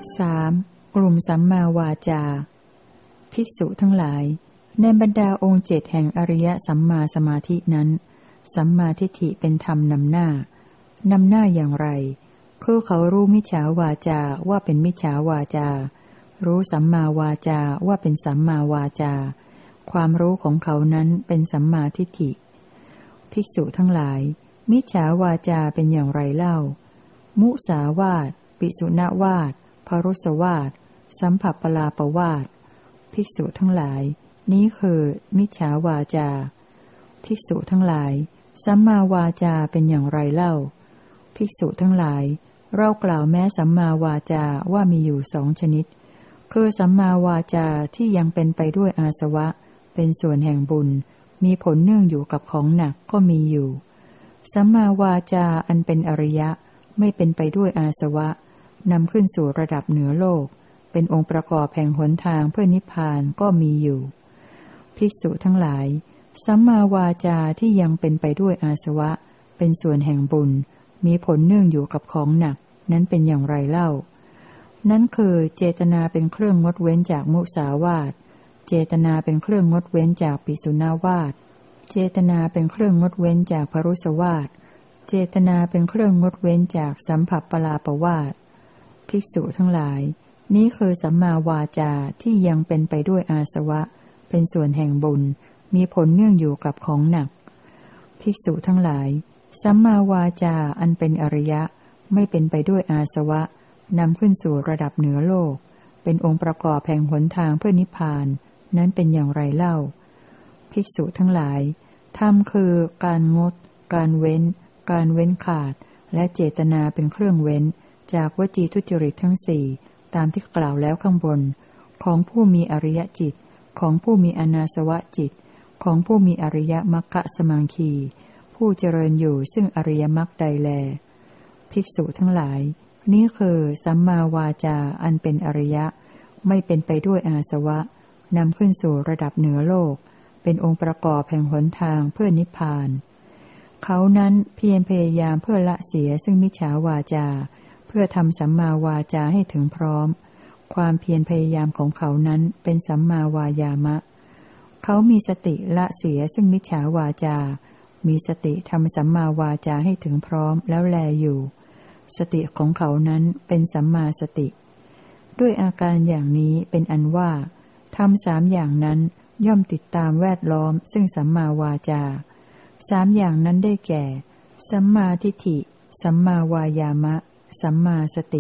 3. กลุ่มสัมมาวาจาภิกษุทั้งหลายในบรรดาองค์เจ็ดแห่งอริยสัมมาสมาธินั้นสัมมาทิฏฐิเป็นธรรมนำหน้าอย่างไรคือเขารู้มิจฉาวาจาว่าเป็นมิจฉาวาจารู้สัมมาวาจาว่าเป็นสัมมาวาจาความรู้ของเขานั้นเป็นสัมมาทิฏฐิภิกษุทั้งหลายมิจฉาวาจาเป็นอย่างไรเล่ามุสาวาทปิสุณวาทพรุสวาทสัมผัสปลาปวาทภิกษุทั้งหลายนี้คือมิจฉาวาจาภิกษุทั้งหลายสัมมาวาจาเป็นอย่างไรเล่าภิกษุทั้งหลายเรากล่าวแม้สัมมาวาจาว่ามีอยู่สองชนิดคือสัมมาวาจาที่ยังเป็นไปด้วยอาสวะเป็นส่วนแห่งบุญมีผลเนื่องอยู่กับของหนักก็มีอยู่สัมมาวาจาอันเป็นอริยะไม่เป็นไปด้วยอาสวะนำขึ้นสู่ระดับเหนือโลกเป็นองค์ประกอบแห่งหนทางเพื่อนิพพานก็มีอยู่ภิกษุทั้งหลายสัมมาวาจาที่ยังเป็นไปด้วยอาสวะเป็นส่วนแห่งบุญมีผลเนื่องอยู่กับของหนักนั้นเป็นอย่างไรเล่านั้นคือเจตนาเป็นเครื่องงดเว้นจากมุสาวาทเจตนาเป็นเครื่องงดเว้นจากปิสุณวาทเจตนาเป็นเครื่องงดเว้นจากพรุสวาทเจตนาเป็นเครื่องงดเว้นจากสัมผัสปลาปวาทภิกษุทั้งหลายนี้คือสัมมาวาจาที่ยังเป็นไปด้วยอาสวะเป็นส่วนแห่งบุญมีผลเนื่องอยู่กับของหนักภิกษุทั้งหลายสัมมาวาจาอันเป็นอริยะไม่เป็นไปด้วยอาสวะนำขึ้นสู่ระดับเหนือโลกเป็นองค์ประกอบแห่งหนทางเพื่อนิพพานนั้นเป็นอย่างไรเล่าภิกษุทั้งหลายธรรมคือการงดการเว้นขาดและเจตนาเป็นเครื่องเว้นจากวจีทุจริตทั้งสี่ตามที่กล่าวแล้วข้างบนของผู้มีอริยจิตของผู้มีอนาสวะจิตของผู้มีอริยมรรคสมังคีผู้เจริญอยู่ซึ่งอริยมรรคใดแลภิกษุทั้งหลายนี้คือสัมมาวาจาอันเป็นอริยะไม่เป็นไปด้วยอาสวะนำขึ้นสู่ระดับเหนือโลกเป็นองค์ประกอบแห่งหนทางเพื่อนิพพานเขานั้นเพียรพยายามเพื่อละเสียซึ่งมิจฉาวาจาเพื่อทำสัมมาวาจาให้ถึงพร้อมความเพียรพยายามของเขานั้นเป็นสัมมาวายามะเขามีสติละเสียซึ่งมิจฉาวาจามีสติทำสัมมาวาจาให้ถึงพร้อมแล้วแลอยู่สติของเขานั้นเป็นสัมมาสติด้วยอาการอย่างนี้เป็นอันว่าทำสามอย่างนั้นย่อมติดตามแวดล้อมซึ่งสัมมาวาจาสามอย่างนั้นได้แก่สัมมาทิฏฐิสัมมาวายามะสัมมาสติ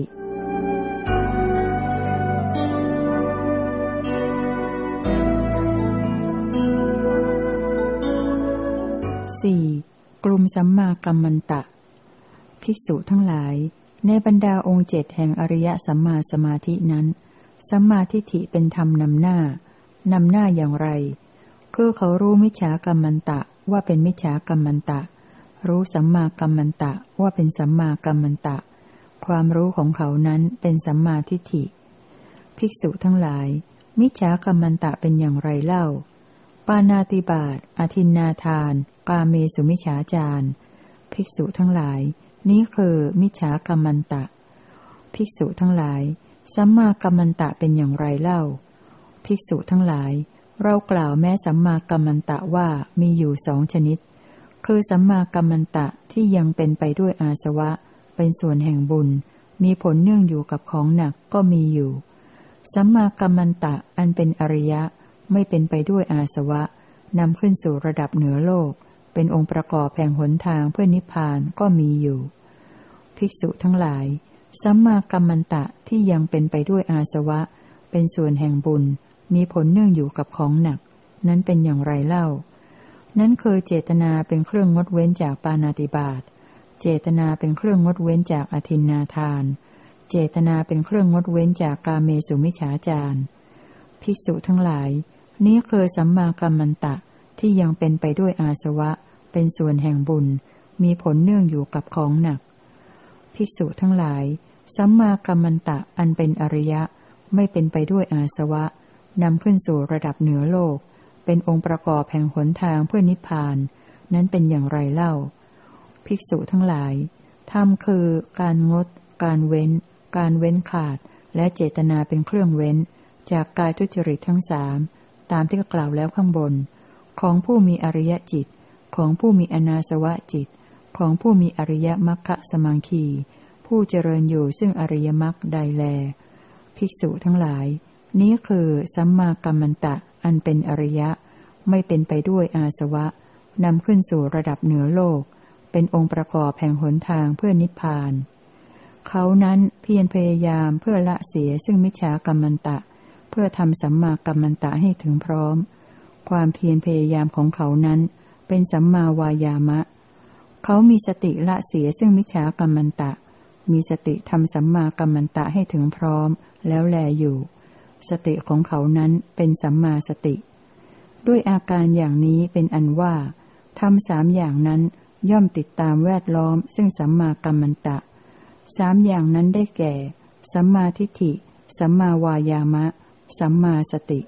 4. กลุ่มสัมมากัมมันตะภิกษุทั้งหลายในบรรดาองค์เจ็ดแห่งอริยสัมมาสมาธินั้นสัมมาทิฏฐิเป็นธรรมนำหน้าอย่างไรคือเขารู้มิจฉากัมมันตะว่าเป็นมิจฉากัมมันตะรู้สัมมากัมมันตะว่าเป็นสัมมากัมมันตะความรู้ของเขานั้นเป็นสัมมาทิฏฐิภิกษุทั้งหลายมิจฉากัมมันตะเป็นอย่างไรเล่าปาณาติบาตอทินนาทานกาเมสุมิจฉาจารภิกษุทั้งหลายนี้คือมิจฉากัมมันตะภิกษุทั้งหลายสัมมากัมมันตะเป็นอย่างไรเล่าภิกษุทั้งหลายเรากล่าวแม้สัมมากัมมันตะว่ามีอยู่สองชนิดคือสัมมากัมมันตะที่ยังเป็นไปด้วยอาสวะเป็นส่วนแห่งบุญมีผลเนื่องอยู่กับของหนักก็มีอยู่สัมมากัมมันตะอันเป็นอริยะไม่เป็นไปด้วยอาสวะนำขึ้นสู่ระดับเหนือโลกเป็นองค์ประกอบแห่งหนทางเพื่อนิพพานก็มีอยู่ภิกษุทั้งหลายสัมมากัมมันตะที่ยังเป็นไปด้วยอาสวะเป็นส่วนแห่งบุญมีผลเนื่องอยู่กับของหนักนั้นเป็นอย่างไรเล่านั้นคือเจตนาเป็นเครื่องงดเว้นจากปาณาติบาตเจตนาเป็นเครื่องงดเว้นจากอทินนาทานเจตนาเป็นเครื่องงดเว้นจากกาเมสุมิจฉาจารภิกษุทั้งหลายนี้คือสัมมากัมมันตะที่ยังเป็นไปด้วยอาสวะเป็นส่วนแห่งบุญมีผลเนื่องอยู่กับของหนักภิกษุทั้งหลายสัมมากัมมันตะอันเป็นอริยะไม่เป็นไปด้วยอาสวะนำขึ้นสู่ระดับเหนือโลกเป็นองค์ประกอบแห่งหนทางเพื่อนิพพานนั้นเป็นอย่างไรเล่าภิกษุทั้งหลายธรรมคือการงดการเว้นขาดและเจตนาเป็นเครื่องเว้นจากกายทุจริตทั้งสามตามที่กล่าวแล้วข้างบนของผู้มีอริยจิตของผู้มีอนาสวะจิตของผู้มีอริยมรรคสมังคีผู้เจริญอยู่ซึ่งอริยมรรคใดแลภิกษุทั้งหลายนี้คือสัมมากัมมันตะอันเป็นอริยะไม่เป็นไปด้วยอาสวะนำขึ้นสู่ระดับเหนือโลกเป็นองค์ประกอบแห่งหนทางเพื่อนิพพานเขานั้นเพียรพยายามเพื่อละเสียซึ่งมิจฉากัมมันตะเพื่อทำสัมมากัมมันตะให้ถึงพร้อมความเพียรพยายามของเขานั้นเป็นสัมมาวายามะเขามีสติละเสียซึ่งมิจฉากัมมันตะมีสติทำสัมมากัมมันตะให้ถึงพร้อมแล้วแลอยู่สติของเขานั้นเป็นสัมมาสติด้วยอาการอย่างนี้เป็นอันว่าทำสามอย่างนั้นย่อมติดตามแวดล้อมซึ่งสัมมากัมมันตะสามอย่างนั้นได้แก่สัมมาทิฏฐิสัมมาวายามะสัมมาสติ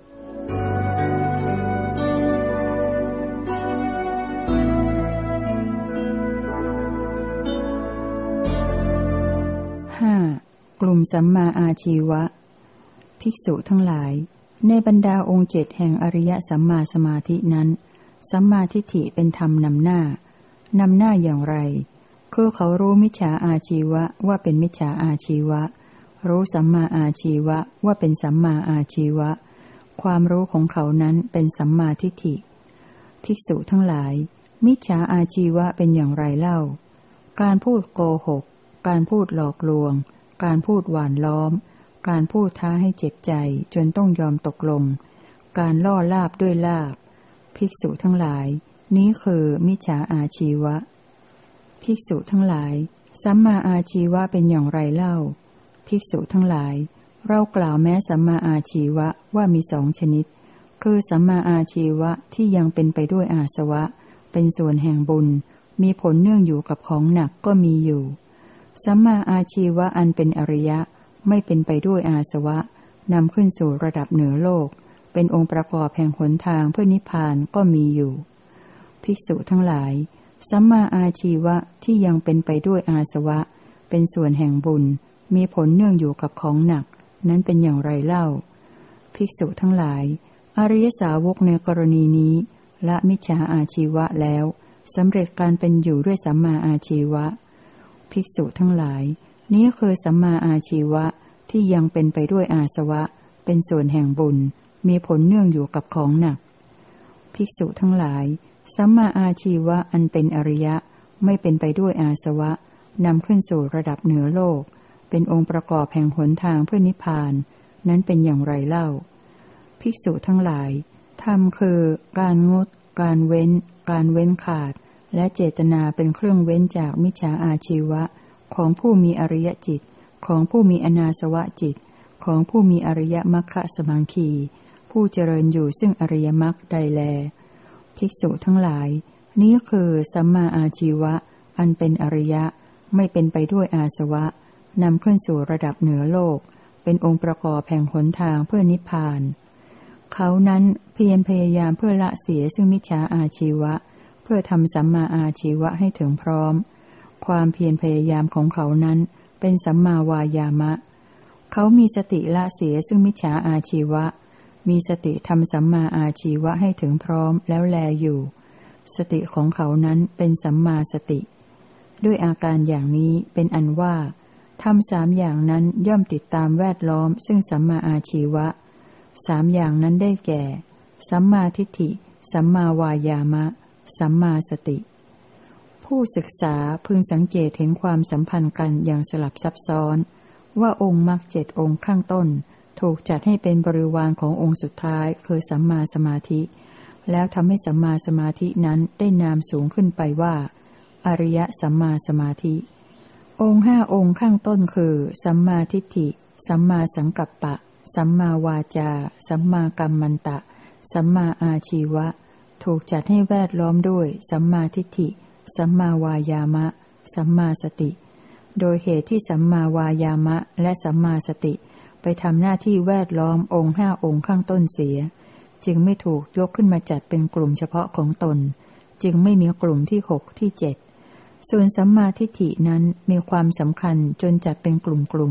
กลุ่มสัมมาอาชีวะภิกษุทั้งหลายในบรรดาองค์เจ็ดแห่งอริยสัมมาสมาธินั้นสัมมาทิฏฐิเป็นธรรมนำหน้อย่างไรคือเขารู้มิจฉาอาชีวะว่าเป็นมิจฉาอาชีวะรู้สัมมาอาชีวะว่าเป็นสัมมาอาชีวะความรู้ของเขานั้นเป็นสัมมาทิฏฐิภิกษุทั้งหลายมิจฉาอาชีวะเป็นอย่างไรเล่าการพูดโกหกการพูดหลอกลวงการพูดหว่านล้อมการพูดท้าให้เจ็บใจจนต้องยอมตกลงการล่อลาบด้วยลาภภิกษุทั้งหลายนี้คือมิจฉาอาชีวะภิกษุทั้งหลายสัมมาอาชีวะเป็นอย่างไรเล่าภิกษุทั้งหลายเรากล่าวแม้สัมมาอาชีวะว่ามีสองชนิดคือสัมมาอาชีวะที่ยังเป็นไปด้วยอาสวะเป็นส่วนแห่งบุญมีผลเนื่องอยู่กับของหนักก็มีอยู่สัมมาอาชีวะอันเป็นอริยะไม่เป็นไปด้วยอาสวะนำขึ้นสู่ระดับเหนือโลกเป็นองค์ประกอบแห่งหนทางเพื่อนิพพานก็มีอยู่ภิกษุทั้งหลายสัมมาอาชีวะที่ยังเป็นไปด้วยอาสวะเป็นส่วนแห่งบุญมีผลเนื่องอยู่กับของหนักนั้นเป็นอย่างไรเล่าภิกษุทั้งหลายอริยสาวกในกรณีนี้ละมิจฉาอาชีวะแล้วสำเร็จการเป็นอยู่ด้วยสัมมาอาชีวะภิกษุทั้งหลายนี้คือสัมมาอาชีวะที่ยังเป็นไปด้วยอาสวะเป็นส่วนแห่งบุญมีผลเนื่องอยู่กับของหนักภิกษุทั้งหลายสัมมาอาชีวะอันเป็นอริยะไม่เป็นไปด้วยอาสวะนำขึ้นสู่ระดับเหนือโลกเป็นองค์ประกอบแห่งหนทางเพื่อนิพพานนั้นเป็นอย่างไรเล่าภิกษุทั้งหลายธรรมคือการงดการเว้นขาดและเจตนาเป็นเครื่องเว้นจากมิจฉาอาชีวะของผู้มีอริยจิตของผู้มีอนาสวะจิตของผู้มีอริยมรรคสมังคีผู้เจริญอยู่ซึ่งอริยมรรคใดแลภิกษุทั้งหลายนี้คือสัมมาอาชีวะอันเป็นอริยะไม่เป็นไปด้วยอาสวะนำขึ้นสู่ระดับเหนือโลกเป็นองค์ประกอบแห่งหนทางเพื่อนิพพานเขานั้นเพียรพยายามเพื่อละเสียซึ่งมิจฉาอาชีวะเพื่อทำสัมมาอาชีวะให้ถึงพร้อมความเพียรพยายามของเขานั้นเป็นสัมมาวายามะเขามีสติละเสียซึ่งมิจฉาอาชีวะมีสติทำสัมมาอาชีวะให้ถึงพร้อมแล้วแลอยู่สติของเขานั้นเป็นสัมมาสติด้วยอาการอย่างนี้เป็นอันว่าทำสามอย่างนั้นย่อมติดตามแวดล้อมซึ่งสัมมาอาชีวะสามอย่างนั้นได้แก่สัมมาทิฏฐิสัมมาวายามะสัมมาสติผู้ศึกษาพึงสังเกตเห็นความสัมพันธ์กันอย่างสลับซับซ้อนว่าองค์มรรค7องค์ข้างต้นถูกจัดให้เป็นบริวารขององค์สุดท้ายคือสัมมาสมาธิแล้วทำให้สัมมาสมาธินั้นได้นามสูงขึ้นไปว่าอริยสัมมาสมาธิองค์5องค์ข้างต้นคือสัมมาทิฏฐิสัมมาสังกัปปะสัมมาวาจาสัมมากัมมันตะสัมมาอาชีวะถูกจัดให้แวดล้อมด้วยสัมมาทิฏฐิสัมมาวายามะสัมมาสติโดยเหตุที่สัมมาวายามะและสัมมาสติไปทำหน้าที่แวดล้อมองค์5องค์ข้างต้นเสียจึงไม่ถูกยกขึ้นมาจัดเป็นกลุ่มเฉพาะของตนจึงไม่มีกลุ่มที่6ที่7ส่วนสัมมาทิฏฐินั้นมีความสำคัญจนจัดเป็นกลุ่ม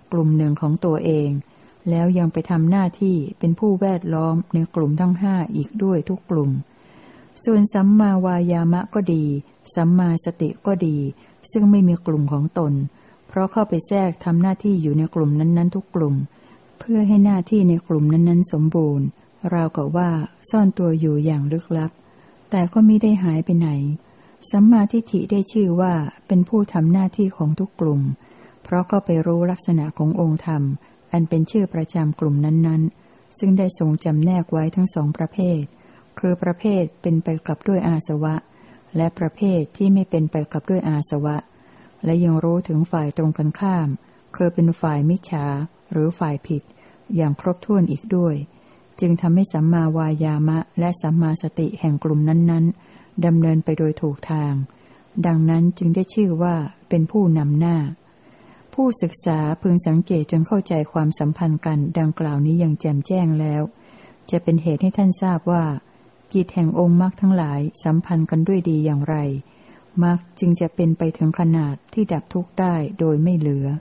กลุ่มหนึ่งของตัวเองแล้วยังไปทำหน้าที่เป็นผู้แวดล้อมในกลุ่มทั้งห้าอีกด้วยทุกกลุ่มส่วนสัมมาวายามะก็ดีสัมมาสติก็ดีซึ่งไม่มีกลุ่มของตนเพราะเข้าไปแทรกทำหน้าที่อยู่ในกลุ่มนั้นๆทุกกลุ่มเพื่อให้หน้าที่ในกลุ่มนั้นๆสมบูรณ์ราวกับว่าซ่อนตัวอยู่อย่างลึกลับแต่ก็มิได้หายไปไหนสัมมาทิฏฐิได้ชื่อว่าเป็นผู้ทำหน้าที่ของทุกกลุ่มเพราะเข้าไปรู้ลักษณะขององค์ธรรมอันเป็นชื่อประจำกลุ่มนั้นๆซึ่งได้ทรงจำแนกไว้ทั้งสองประเภทคือประเภทเป็นไปกับด้วยอาสวะและประเภทที่ไม่เป็นไปกับด้วยอาสวะและยังรู้ถึงฝ่ายตรงกันข้ามคือเป็นฝ่ายมิจฉาหรือฝ่ายผิดอย่างครบถ้วนอีกด้วยจึงทำให้สัมมาวายามะและสัมมาสติแห่งกลุ่มนั้นๆดำเนินไปโดยถูกทางดังนั้นจึงได้ชื่อว่าเป็นผู้นำหน้าผู้ศึกษาพึงสังเกตจนเข้าใจความสัมพันธ์กันดังกล่าวนี้อย่างแจ่มแจ้งแล้วจะเป็นเหตุให้ท่านทราบว่ากิจแห่งองค์มรรคทั้งหลายสัมพันธ์กันด้วยดีอย่างไรมรรคจึงจะเป็นไปถึงขนาดที่ดับทุกข์ได้โดยไม่เหลือ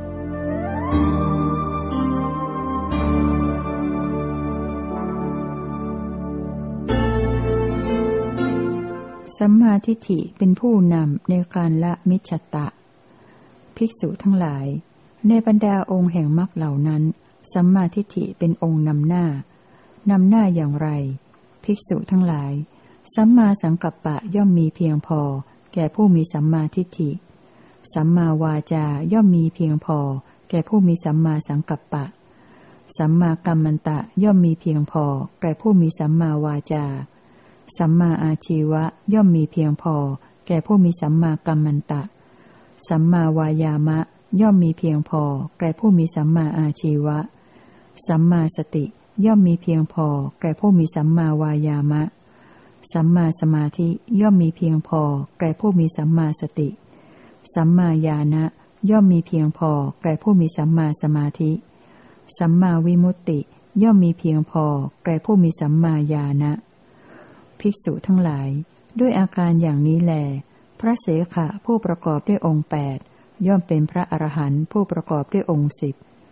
สัมมาทิฏฐิเป็นผู้นำในการละมิจฉตะภิกษุทั้งหลายในบรรดาองค์แห่งมรรคเหล่านั้นสัมมาทิฏฐิเป็นองค์นำหน้อย่างไรภิกษุทั้งหลายสัมมาสังกัปปะย่อมมีเพียงพอแก่ผู้มีสัมมาทิฏฐิสัมมาวาจาย่อมมีเพียงพอแก่ผู้มีสัมมาสังกัปปะสัมมากัมมันตะย่อมมีเพียงพอแก่ผู้มีสัมมาวาจาสัมมาอาชีวะย่อมมีเพียงพอแก่ผู้มีสัมมากัมมันตะสัมมาวายามะย่อมมีเพียงพอแก่ผู้มีสัมมาอาชีวะสัมมาสติย่อมมีเพียงพอแก่ผู้มีสัมมาวายามะสัมมาสมาธิย่อมมีเพียงพอแก่ผู้มีสัมมาสติสัมมาญาณะย่อมมีเพียงพอแก่ผู้มีสัมมาสมาธิสัมมาวิมุตติย่อมมีเพียงพอแก่ผู้มีสัมมาญาณะภิกษุทั้งหลายด้วยอาการอย่างนี้แลพระเสขะผู้ประกอบด้วยองค์8ย่อมเป็นพระอรหันต์ผู้ประกอบด้วยองค์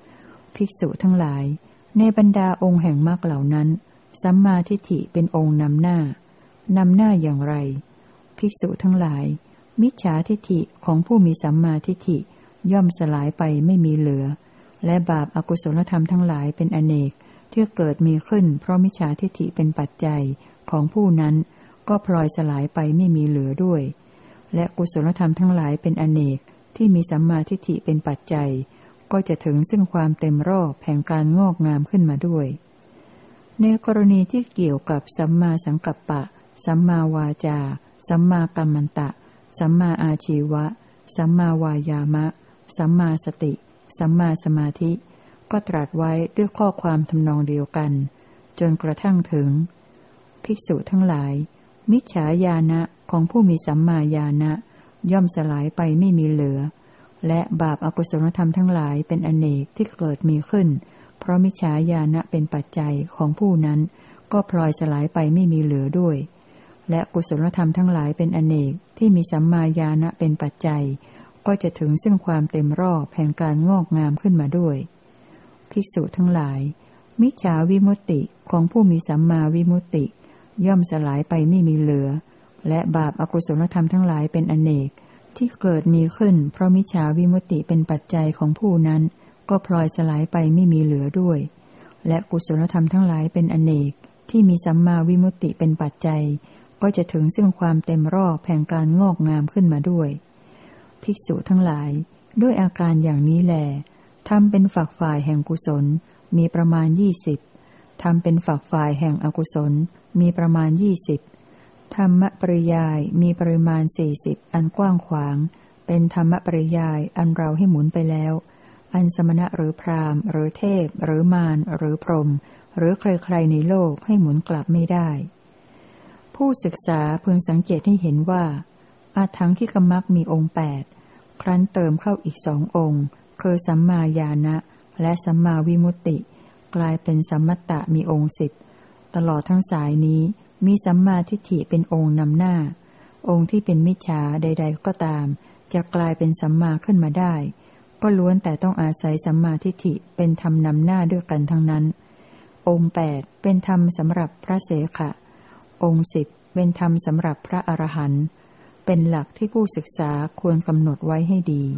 10ภิกษุทั้งหลายในบรรดาองค์แห่งมรรคเหล่านั้นสัมมาทิฏฐิเป็นองค์นำหน้าอย่างไรภิกษุทั้งหลายมิจฉาทิฏฐิของผู้มีสัมมาทิฏฐิย่อมสลายไปไม่มีเหลือและบาปอกุศลธรรมทั้งหลายเป็นอเนกที่เกิดมีขึ้นเพราะมิจฉาทิฏฐิเป็นปัจจัยของผู้นั้นก็พลอยสลายไปไม่มีเหลือด้วยและกุศลธรรมทั้งหลายเป็นอเนกที่มีสัมมาทิฏฐิเป็นปัจจัยก็จะถึงซึ่งความเต็มรอบแห่งการงอกงามขึ้นมาด้วยในกรณีที่เกี่ยวกับสัมมาสังกัปปะสัมมาวาจาสัมมากัมมันตะสัมมาอาชีวะสัมมาวายามะสัมมาสติสัมมาสมาธิก็ตรัสไว้ด้วยข้อความทำนองเดียวกันจนกระทั่งถึงภิกษุทั้งหลายมิจฉาญาณะของผู้มีสัมมาญาณะย่อมสลายไปไม่มีเหลือและบาปอกุศลธรรมทั้งหลายเป็นอเนกที่เกิดมีขึ้นเพราะมิจฉาญาณะเป็นปัจจัยของผู้นั้นก็พลอยสลายไปไม่มีเหลือด้วยและกุศลธรรมทั้งหลายเป็นอเนกที่มีสัมมาญาณะเป็นปัจจัยก็จะถึงซึ่งความเต็มรอบแห่งการงอกงามขึ้นมาด้วยภิกษุทั้งหลายมิจฉาวิมุตติของผู้มีสัมมาวิมุตติย่อมสลายไปไม่มีเหลือและบาปอกุศลธรรมทั้งหลายเป็นอเนกที่เกิดมีขึ้นเพราะมิจฉาวิมุตติเป็นปัจจัยของผู้นั้นก็พลอยสลายไปไม่มีเหลือด้วยและกุศลธรรมทั้งหลายเป็นอเนกที่มีสัมมาวิมุตติเป็นปัจจัยก็จะถึงซึ่งความเต็มรอบแห่งการงอกงามขึ้นมาด้วยภิกษุทั้งหลายด้วยอาการอย่างนี้แลทำเป็นฝักฝ่ายแห่งกุศลมีประมาณ20ทำเป็นฝักฝ่ายแห่งอกุศลมีประมาณ20ธรรมปริยายมีปริมาณ40อันกว้างขวางเป็นธรรมปริยายอันเราให้หมุนไปแล้วอันสมณะหรือพราหมณ์หรือเทพหรือมารหรือพรหมหรือใครๆในโลกให้หมุนกลับไม่ได้ผู้ศึกษาพึงสังเกตให้เห็นว่าอาถังคิกมัคมีองค์8ครั้นเติมเข้าอีก2องค์คือสัมมาญาณะและสัมมาวิมุตติกลายเป็นสัมมัตตะมีองค์10ตลอดทั้งสายนี้มีสัมมาทิฏฐิเป็นองค์นำหน้าองค์ที่เป็นมิจฉาใดๆก็ตามจะกลายเป็นสัมมาขึ้นมาได้ก็ล้วนแต่ต้องอาศัยสัมมาทิฏฐิเป็นธรรมนำหน้าด้วยกันทั้งนั้นองค์8เป็นธรรมสำหรับพระเสขะองค์10เป็นธรรมสำหรับพระอรหันต์เป็นหลักที่ผู้ศึกษาควรกำหนดไว้ให้ดี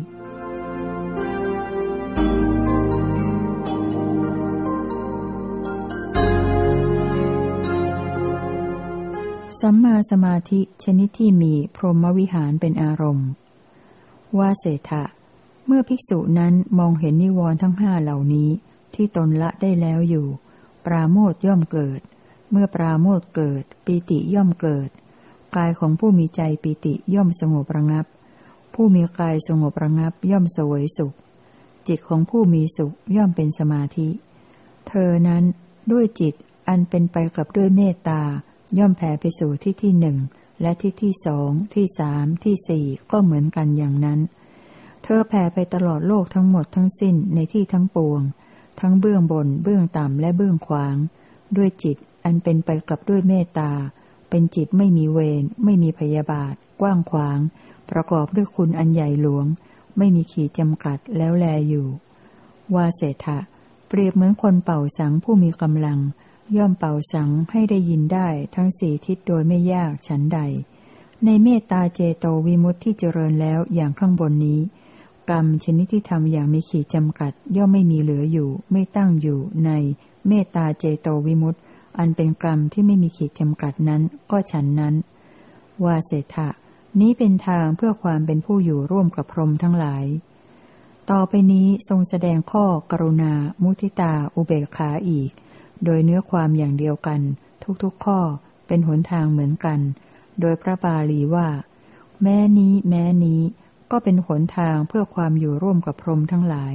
สัมมาสมาธิชนิดที่มีพรหมวิหารเป็นอารมณ์ว่าเศรษฐะเมื่อภิกษุนั้นมองเห็นนิวรณ์ทั้ง5เหล่านี้ที่ตนละได้แล้วอยู่ปราโมทย์ย่อมเกิดเมื่อปราโมทย์เกิดปีติย่อมเกิดกายของผู้มีใจปีติย่อมสงบระงับผู้มีกายสงบระงับย่อมเสวยสุขจิตของผู้มีสุขย่อมเป็นสมาธิเธอนั้นด้วยจิตอันเป็นไปกับด้วยเมตตาย่อมแผ่ไปสู่ที่ที่หนึ่งและที่ที่สองที่สามที่สี่ก็เหมือนกันอย่างนั้นเธอแผ่ไปตลอดโลกทั้งหมดทั้งสิ้นในที่ทั้งปวงทั้งเบื้องบนเบื้องต่ำและเบื้องขวางด้วยจิตอันเป็นไปกับด้วยเมตตาเป็นจิตไม่มีเวรไม่มีพยาบาทกว้างขวางประกอบด้วยคุณอันใหญ่หลวงไม่มีขีดจำกัดแล้วแลอยู่ว่าเศรษฐะเปรียบเหมือนคนเป่าสังผู้มีกำลังย่อมเป่าสังให้ได้ยินได้ทั้ง4ทิศโดยไม่ยากฉันใดในเมตตาเจโตวิมุตติที่เจริญแล้วอย่างข้างบนนี้กรรมชนิดที่ทำอย่างมีขีดจำกัดย่อมไม่มีเหลืออยู่ไม่ตั้งอยู่ในเมตตาเจโตวิมุตติอันเป็นกรรมที่ไม่มีขีดจำกัดนั้นก็ฉันนั้นว่าเศรษฐะนี้เป็นทางเพื่อความเป็นผู้อยู่ร่วมกับพรหมทั้งหลายต่อไปนี้ทรงแสดงข้อกรุณามุทิตาอุเบกขาอีกโดยเนื้อความอย่างเดียวกันทุกๆข้อเป็นหนทางเหมือนกันโดยพระบาลีว่าแม้นี้ก็เป็นหนทางเพื่อความอยู่ร่วมกับพรหมทั้งหลาย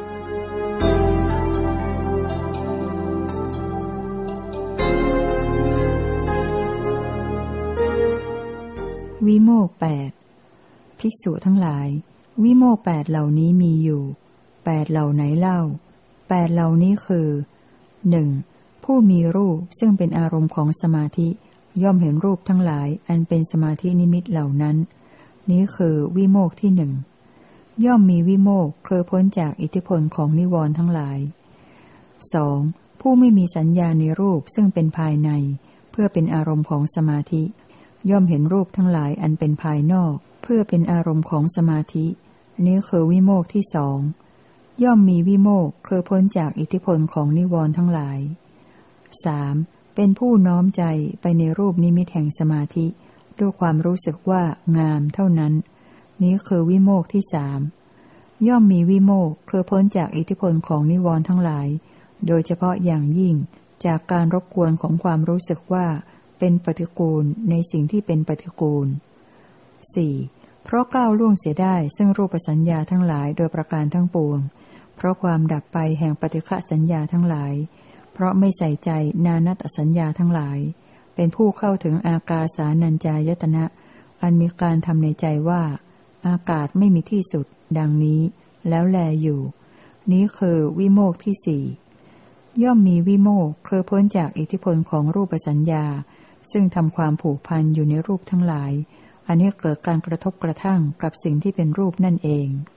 วิโมกข์8ภิกษุทั้งหลายวิโมกข์8เหล่านี้มีอยู่8เหล่าไหนเล่า8เหล่านี้คือ 1. ผู้มีรูปซึ่งเป็นอารมณ์ของสมาธิย่อมเห็นรูปทั้งหลายอันเป็นสมาธินิมิตเหล่านั้นนี้คือวิโมกข์ที่ 1ย่อมมีวิโมกข์คือพ้นจากอิทธิพลของนิวรณ์ทั้งหลาย 2. ผู้ไม่มีสัญญาในรูปซึ่งเป็นภายในเพื่อเป็นอารมณ์ของสมาธิย่อมเห็นรูปทั้งหลายอันเป็นภายนอกเพื่อเป็นอารมณ์ของสมาธินี้คือวิโมกข์ที่ 2ย่อมมีวิโมกข์คือพ้นจากอิทธิพลของนิวรณ์ทั้งหลาย 3. เป็นผู้น้อมใจไปในรูปนิมิตแห่งสมาธิด้วยความรู้สึกว่างามเท่านั้นนี้คือวิโมกข์ที่ 3ย่อมมีวิโมกข์คือพ้นจากอิทธิพลของนิวรณ์ทั้งหลายโดยเฉพาะอย่างยิ่งจากการรบกวนของความรู้สึกว่าเป็นปฏิกูลในสิ่งที่เป็นปฏิกูล 4. เพราะก้าวล่วงเสียได้ซึ่งรูปสัญญาทั้งหลายโดยประการทั้งปวงเพราะความดับไปแห่งปฏิฆะสัญญาทั้งหลายเพราะไม่ใส่ใจนานัตสัญญาทั้งหลายเป็นผู้เข้าถึงอากาสานัญจายตนะอันมีการทำในใจว่าอากาศไม่มีที่สุดดังนี้แล้วแลอยู่นี้คือวิโมกข์ที่ 4ย่อมมีวิโมกข์คือพ้นจากอิทธิพลของรูปสัญญาซึ่งทำความผูกพันอยู่ในรูปทั้งหลายอันนี้เกิดการกระทบกระทั่งกับสิ่งที่เป็นรูปนั่นเอง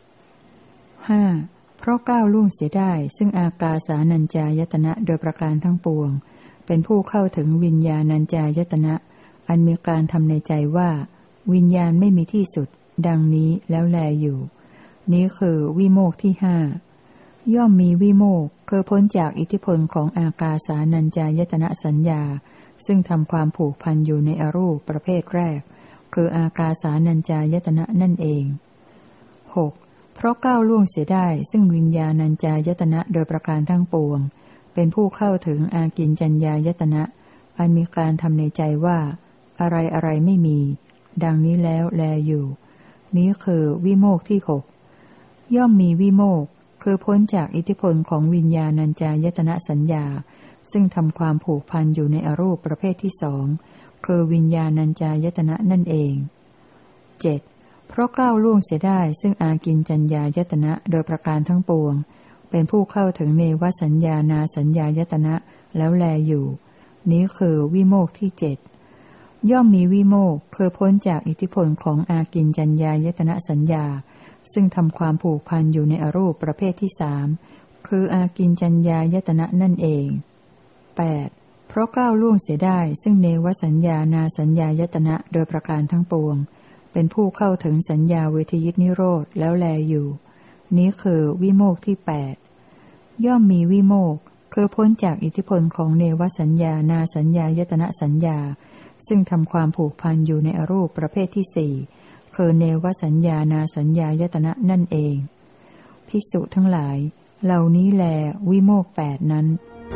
5. เพราะก้าวล่วงเสียได้ซึ่งอากาสานัญจายตนะโดยประการทั้งปวงเป็นผู้เข้าถึงวิญญาณัญจายตนะอันมีการทำในใจว่าวิญญาณไม่มีที่สุดดังนี้แล้วแลอยู่นี้คือวิโมกข์ที่ 5ย่อมมีวิโมกข์คือพ้นจากอิทธิพลของอากาสานัญจายตนะสัญญาซึ่งทำความผูกพันอยู่ในอรูปประเภทแรกคืออากาสานัญจายตนะนั่นเอง 6. เพราะก้าวล่วงเสียได้ซึ่งวิญญาณัญจายตนะโดยประการทั้งปวงเป็นผู้เข้าถึงอากิญจัญญายตนะอันมีการทำในใจว่าอะไรไม่มีดังนี้แล้วแลอยู่นี้คือวิโมกข์ที่ 6ย่อมมีวิโมกข์คือพ้นจากอิทธิพลของวิญญาณัญจายตนะสัญญาซึ่งทำความผูกพันอยู่ในอรูปประเภทที่ 2คือวิญญาณัญจายตนะนั่นเอง 7. เพราะก้าวล่วงเสียได้ซึ่งอากิญจัญญายตนะโดยประการทั้งปวงเป็นผู้เข้าถึงเนวสัญญานาสัญญายตนะแล้วแลอยู่นี้คือวิโมกข์ที่ 7ย่อมมีวิโมกข์คือพ้นจากอิทธิพลของอากิญจัญญายตนะสัญญาซึ่งทำความผูกพันอยู่ในอรูปประเภทที่สามคืออากินจัญญายตนะนั่นเอง 8. เพราะก้าวล่วงเสียได้ซึ่งเนวสัญญานาสัญญายตนะโดยประการทั้งปวงเป็นผู้เข้าถึงสัญญาเวทยิตนิโรธแล้วแลอยู่นี้คือวิโมกข์ที่ 8ย่อมมีวิโมกข์คือพ้นจากอิทธิพลของเนวสัญญานาสัญญายตนะสัญญาซึ่งทำความผูกพันอยู่ในอรูปประเภทที่สี่คือเนวสัญญานาสัญญายตนะนั่นเองภิกษุทั้งหลายเหล่านี้แลวิโมกข์ 8นั้น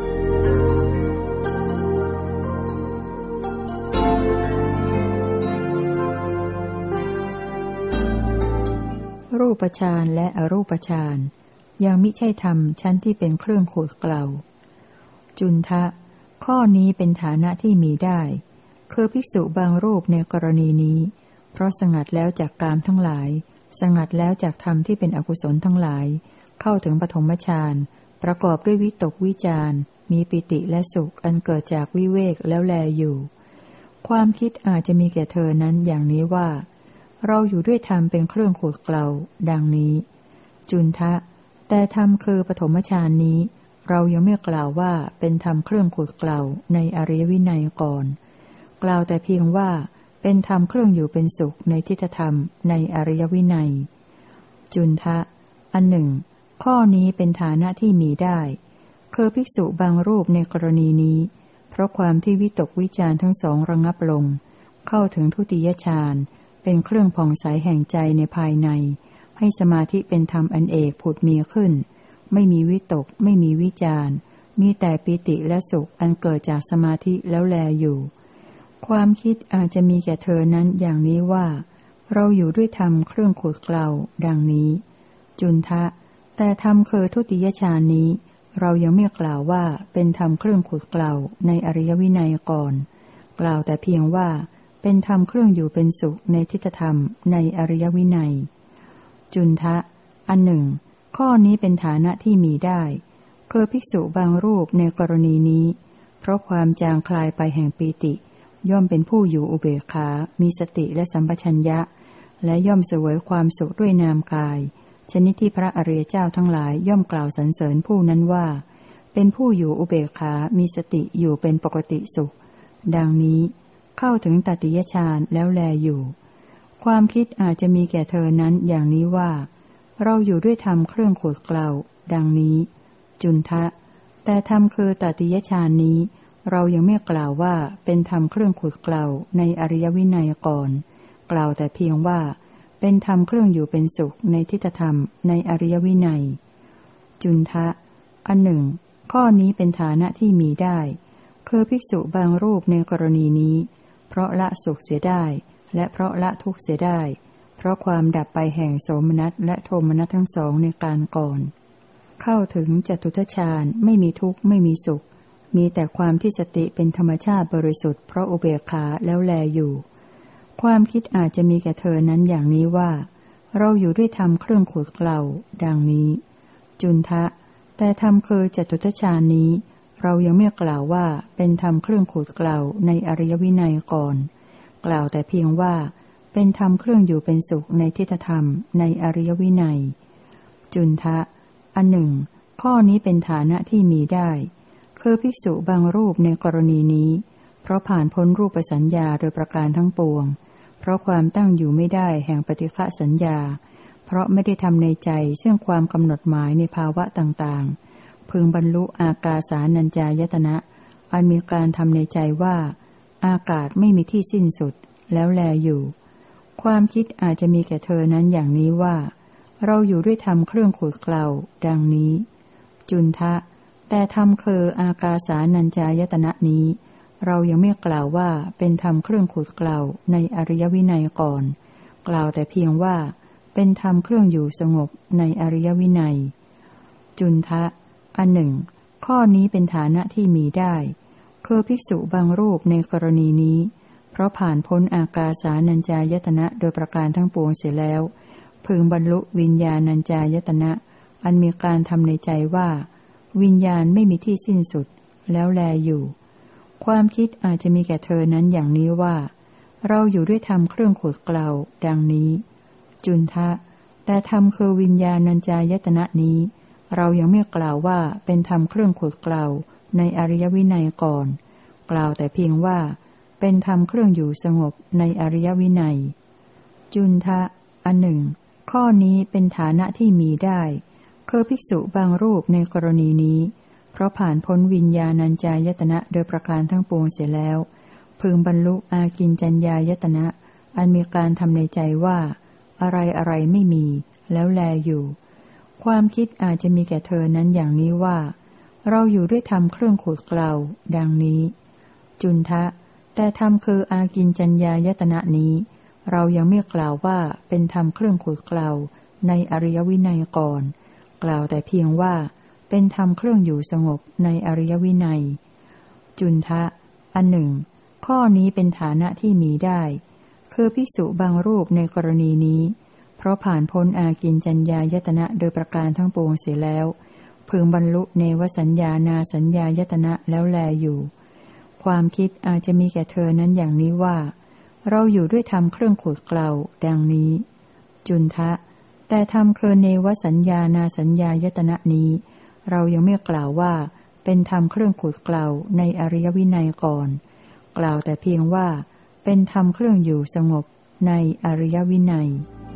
รูปฌานและอรูปฌานยังมิใช่ธรรมชั้นที่เป็นเครื่องขูดเกลาจุนทะข้อนี้เป็นฐานะที่มีได้คือภิกษุบางรูปในกรณีนี้เพราะสงัดแล้วจากกามทั้งหลายสงัดแล้วจากธรรมที่เป็นอกุศลทั้งหลายเข้าถึงปฐมฌานประกอบด้วยวิตกวิจารมีปิติและสุขอันเกิดจากวิเวกแล้วแลอยู่ความคิดอาจจะมีแก่เธอนั้นอย่างนี้ว่าเราอยู่ด้วยธรรมเป็นเครื่องขูดเกลาดังนี้จุนทะแต่ธรรมคือปฐมฌานนี้เรายังไม่กล่าวว่าเป็นธรรมเครื่องขูดเกลาในอริยวินัยก่อนกล่าวแต่เพียงว่าเป็นธรรมเครื่องอยู่เป็นสุขในทิฏฐธรรมในอริยวินัยจุนทะอันหนึ่งข้อนี้เป็นฐานะที่มีได้คือภิกษุบางรูปในกรณีนี้เพราะความที่วิตกวิจารทั้งสองระงับลงเข้าถึงทุติยฌานเป็นเครื่องผ่องใสแห่งใจในภายในให้สมาธิเป็นธรรมอันเอกผุดมีขึ้นไม่มีวิตกไม่มีวิจารมีแต่ปิติและสุขอันเกิดจากสมาธิแล้วแลอยู่ความคิดอาจจะมีแก่เธอนั้นอย่างนี้ว่าเราอยู่ด้วยธรรมเครื่องขูดเกลาดังนี้จุนทะแต่ธรรมคือทุติยฌานนี้เรายังไม่กล่าวว่าเป็นธรรมเครื่องขูดเกลาในอริยวินัยก่อนกล่าวแต่เพียงว่าเป็นธรรมเครื่องอยู่เป็นสุขในทิฏฐธรรมในอริยวินัยจุนทะอันหนึ่งข้อนี้เป็นฐานะที่มีได้คือภิกษุบางรูปในกรณีนี้เพราะความจางคลายไปแห่งปีติย่อมเป็นผู้อยู่อุเบกขามีสติและสัมปชัญญะและย่อมเสวยความสุขด้วยนามกายชนิดที่พระอริยเจ้าทั้งหลายย่อมกล่าวสรรเสริญผู้นั้นว่าเป็นผู้อยู่อุเบกขามีสติอยู่เป็นปกติสุขดังนี้เข้าถึงตติยฌานแล้วแลอยู่ความคิดอาจจะมีแก่เธอนั้นอย่างนี้ว่าเราอยู่ด้วยธรรมเครื่องขูดเกลาดังนี้จุนทะแต่ธรรมคือตติยฌานนี้เรายังไม่กล่าวว่าเป็นธรรมเครื่องขูดเกลาในอริยวินัยก่อนกล่าวแต่เพียงว่าเป็นธรรมเครื่องอยู่เป็นสุขในทิฏฐธรรมในอริยวินัยจุนทะอันหนึ่งข้อนี้เป็นฐานะที่มีได้คือภิกษุบางรูปในกรณีนี้เพราะละสุขเสียได้และเพราะละทุกข์เสียได้เพราะความดับไปแห่งโสมนัสและโทมนัสทั้งสองในการก่อนเข้าถึงจตุตฌานไม่มีทุกข์ไม่มีสุขมีแต่ความที่สติเป็นธรรมชาติบริสุทธิ์เพราะอุเบกขาแล้วแลอยู่ความคิดอาจจะมีแก่เธอนั้นอย่างนี้ว่าเราอยู่ด้วยธรรมเครื่องขูดเกลาดังนี้จุนทะแต่ธรรมคือจตุตฌานนี้เรายังไม่กล่าวว่าเป็นธรรมเครื่องขูดเกลาในอริยวินัยก่อนกล่าวแต่เพียงว่าเป็นธรรมเครื่องอยู่เป็นสุขในทิฏฐธรรมในอริยวินัยจุนทะอันหนึ่งข้อนี้เป็นฐานะที่มีได้คือภิกษุบางรูปในกรณีนี้เพราะผ่านพ้นรูปสัญญาโดยประการทั้งปวงเพราะความตั้งอยู่ไม่ได้แห่งปฏิฆะสัญญาเพราะไม่ได้ทำในใจซึ่งความกำหนดหมายในภาวะต่างๆพึงบรรลุอากาสานัญจายตนะอันมีการทำในใจว่าอากาศไม่มีที่สิ้นสุดแล้วแลอยู่ความคิดอาจจะมีแก่เธอนั้นอย่างนี้ว่าเราอยู่ด้วยธรรมเครื่องขูดเกลาดังนี้จุนทะแต่ธรรมคืออากาสานัญจายตนะนี้เรายังไม่กล่าวว่าเป็นธรรมเครื่องขูดเกลาในอริยวินัยก่อนกล่าวแต่เพียงว่าเป็นธรรมเครื่องอยู่สงบในอริยวินัยจุนทะอันหนึ่งข้อนี้เป็นฐานะที่มีได้คือภิกษุบางรูปในกรณีนี้เพราะผ่านพ้นอากาสานัญจายตนะโดยประการทั้งปวงเสียแล้วพึงบรรลุวิญญาณัญจายตนะอันมีการทำในใจว่าวิญญาณไม่มีที่สิ้นสุดแล้วแลอยู่ความคิดอาจจะมีแก่เธอนั้นอย่างนี้ว่าเราอยู่ด้วยธรรมเครื่องขูดเกลาดังนี้จุนทะแต่ธรรมคือวิญญาณัญจายตนะนี้เรายังไม่กล่าวว่าเป็นธรรมเครื่องขุดเกลาในอริยวินัยก่อนกล่าวแต่เพียงว่าเป็นธรรมเครื่องอยู่สงบในอริยวินัยจุนทะอันหนึ่งข้อนี้เป็นฐานะที่มีได้คือภิกษุบางรูปในกรณีนี้เพราะผ่านพ้นวิญญาณัญจายตนะโดยประการทั้งปวงเสียแล้วพึงบรรลุอากิญจัญญายตนะอันมีการทำในใจว่าอะไรอะไรไม่มีแล้วแลอยู่ความคิดอาจจะมีแก่เธอนั้นอย่างนี้ว่าเราอยู่ด้วยธรรมเครื่องขูดเกลาดังนี้จุนทะแต่ธรรมคืออากิญจัญญายตนะนี้เรายังไม่กล่าวว่าเป็นธรรมเครื่องขูดเกลาในอริยวินัยก่อนกล่าวแต่เพียงว่าเป็นธรรมเครื่องอยู่สงบในอริยวินัยจุนทะอันหนึ่งข้อนี้เป็นฐานะที่มีได้คือภิกษุบางรูปในกรณีนี้เพราะผ่านพ้นอากิญจัญญายตนะโดยประการทั้งปวงเสียแล้วพึงบรรลุเนวสัญญานาสัญญายตนะแล้วแลอยู่ความคิดอาจจะมีแก่เธอนั้นอย่างนี้ว่าเราอยู่ด้วยธรรมเครื่องขูดเกลาดังนี้จุนทะแต่ธรรมคือเนวสัญญานาสัญญายตนะนี้เรายังไม่กล่าวว่าเป็นธรรมเครื่องขูดเกลาในอริยวินัยก่อนกล่าวแต่เพียงว่าเป็นธรรมเครื่องอยู่สงบในอริยวินัย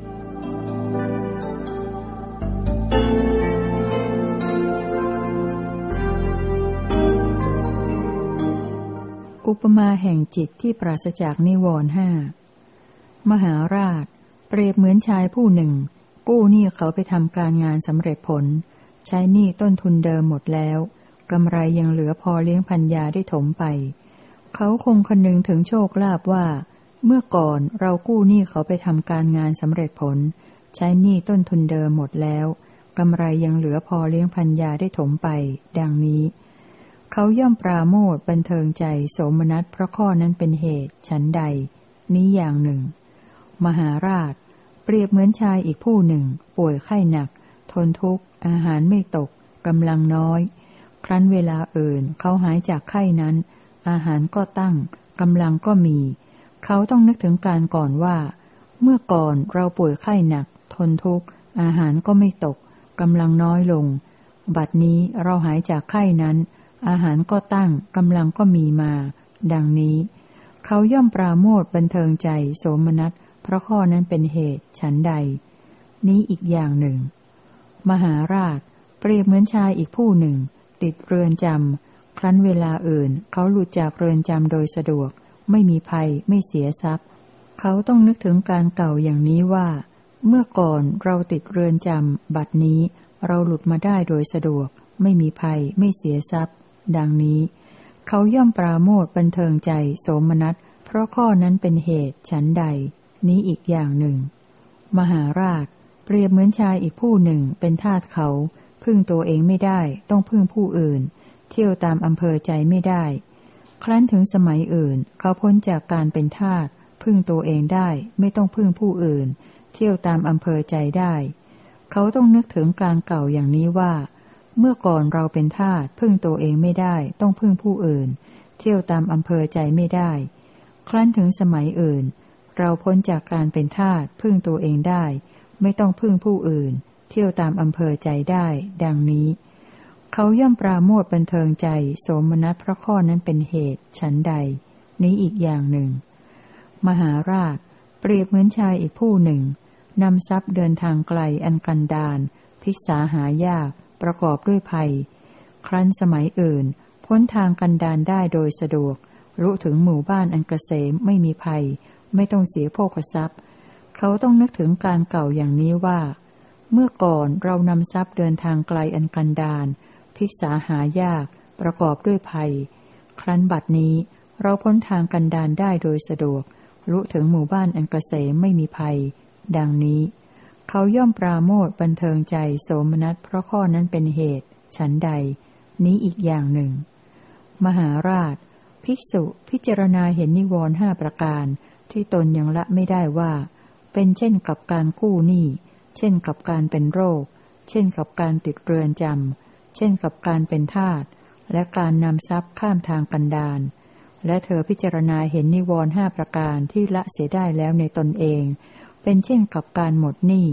อุปมาแห่งจิตที่ปราศจากนิวรณ์ห้ามหาราชเปรียบเหมือนชายผู้หนึ่งกู้หนี้เขาไปทำการงานสำเร็จผลใช้หนี้ต้นทุนเดิมหมดแล้วกำไรยังเหลือพอเลี้ยงภรรยาได้ถมไปเขาคงคนึงถึงโชคลาภว่าเมื่อก่อนเรากู้หนี้เขาไปทำการงานสำเร็จผลใช้หนี้ต้นทุนเดิมหมดแล้วกำไรยังเหลือพอเลี้ยงภรรยาได้ถมไปดังนี้เขาย่อมปราโมทย์บันเทิงใจโสมนัสเพราะข้อนั้นเป็นเหตุฉันใดนี้อย่างหนึ่งมหาราชเปรียบเหมือนชายอีกผู้หนึ่งป่วยไข้หนักทนทุกข์อาหารไม่ตกกำลังน้อยครั้นเวลาอื่นเขาหายจากไข้นั้นอาหารก็ตั้งกำลังก็มีเขาต้องนึกถึงการก่อนว่าเมื่อก่อนเราป่วยไข้หนักทนทุกข์อาหารก็ไม่ตกกำลังน้อยลงบัดนี้เราหายจากไข้นั้นอาหารก็ตั้งกำลังก็มีมาดังนี้เขาย่อมปราโมทย์บันเทิงใจโสมนัสเพราะข้อนั้นเป็นเหตุฉันใดนี้อีกอย่างหนึ่งมหาราชเปรียบเหมือนชายอีกผู้หนึ่งติดเรือนจำครั้นเวลาอื่นเขาหลุดจากเรือนจำโดยสะดวกไม่มีภัยไม่เสียทรัพย์เขาต้องนึกถึงการเก่าอย่างนี้ว่าเมื่อก่อนเราติดเรือนจำบัดนี้เราหลุดมาได้โดยสะดวกไม่มีภัยไม่เสียทรัพย์ดังนี้เขาย่อมปราโมทย์บันเทิงใจโสมนัสเพราะข้อนั้นเป็นเหตุฉันใดนี้อีกอย่างหนึ่งมหาราชเปรียบเหมือนชายอีกผู้หนึ่งเป็นทาสเขาพึ่งตัวเองไม่ได้ต้องพึ่งผู้อื่นเที่ยวตามอำเภอใจไม่ได้ครั้นถึงสมัยอื่นเขาพ้นจากการเป็นทาสพึ่งตัวเองได้ไม่ต้องพึ่งผู้อื่นเที่ยวตามอำเภอใจได้เขาต้องนึกถึงการเก่าอย่างนี้ว่าเมื่อก่อนเราเป็นทาสพึ่งตัวเองไม่ได้ต้องพึ่งผู้อื่นเที่ยวตามอำเภอใจไม่ได้ครั้นถึงสมัยอื่นเราพ้นจากการเป็นทาสพึ่งตัวเองได้ไม่ต้องพึ่งผู้อื่นเที่ยวตามอำเภอใจได้ดังนี้เขาย่อมปราโมทย์บันเทิงใจโสมนัสเพราะข้อนั้นเป็นเหตุฉันใดนี้อีกอย่างหนึ่งมหาราชเปรียบเหมือนชายอีกผู้หนึ่งนำทรัพย์เดินทางไกลอันกันดารภิกษาหายากประกอบด้วยภัยครั้นสมัยอื่นพ้นทางกันดารได้โดยสะดวกรู้ถึงหมู่บ้านอันเกษมไม่มีภัยไม่ต้องเสียโภคทรัพย์เขาต้องนึกถึงการเก่าอย่างนี้ว่าเมื่อก่อนเรานำทรัพย์เดินทางไกลอันกันดารภิกษาหายากประกอบด้วยภัยครั้นบัดนี้เราพ้นทางกันดารได้โดยสะดวกรู้ถึงหมู่บ้านอันเกษมไม่มีภัยดังนี้เขาย่อมปราโมทย์บันเทิงใจโสมนัสเพราะข้อนั้นเป็นเหตุฉันใดนี้อีกอย่างหนึ่งมหาราชภิกษุพิจารณาเห็นนิวรณ์ห้าประการที่ตนยังละไม่ได้ว่าเป็นเช่นกับการกู้หนี้เช่นกับการเป็นโรคเช่นกับการติดเรือนจำเช่นกับการเป็นทาสและการนำทรัพย์ข้ามทางกันดารและเธอพิจารณาเห็นนิวรณ์ห้าประการที่ละเสียได้แล้วในตนเองเป็นเช่นกับการหมดหนี้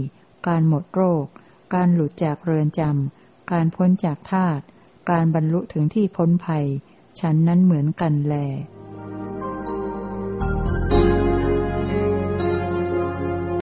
การหมดโรคการหลุดจากเรือนจำการพ้นจากทาสการบรรลุถึงที่พ้นภัยฉันนั้นเหมือนกันแล